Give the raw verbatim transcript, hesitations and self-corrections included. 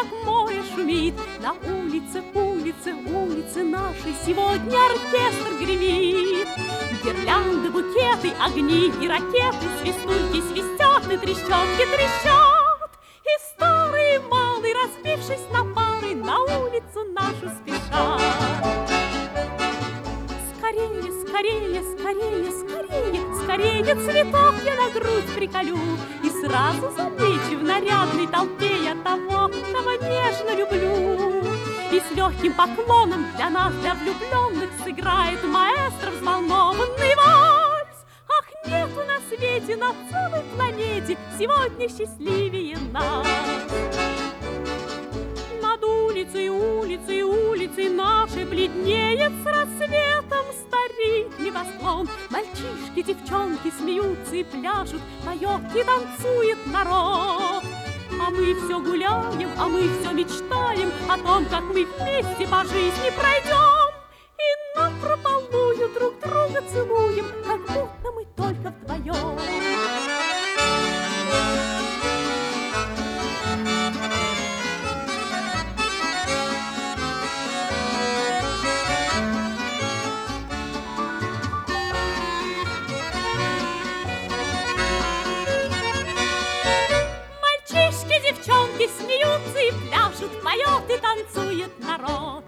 как море шумит. На улице, улице, улице нашей сегодня оркестр гремит. Гирлянды, букеты, огни и ракеты, свистульки свистят и трещотки трещат. И старые и малые, разбившись на пары, на улицу нашу спешат. Скорее, скорее, скорее, скорее, скорее цветок я на грудь приколю и сразу замечу в нарядной толпе я того, кого нежно люблю. И с легким поклоном для нас, для влюбленных, сыграет маэстро взволнованный вальс. Ах, нету на свете, на целой планете сегодня счастливее нас. Над улицей, улицей, улицей нашей бледнеет с рассветом старик небосклон. Мальчишки, девчонки смеются и пляшут, поет и танцует народ. А мы все гуляем, а мы все мечтаем о том, как мы вместе по жизни пройдем. И напропалую друг друга целуем, как будто мы только вдвоем. Девчонки смеются и пляшут, поет и танцует народ.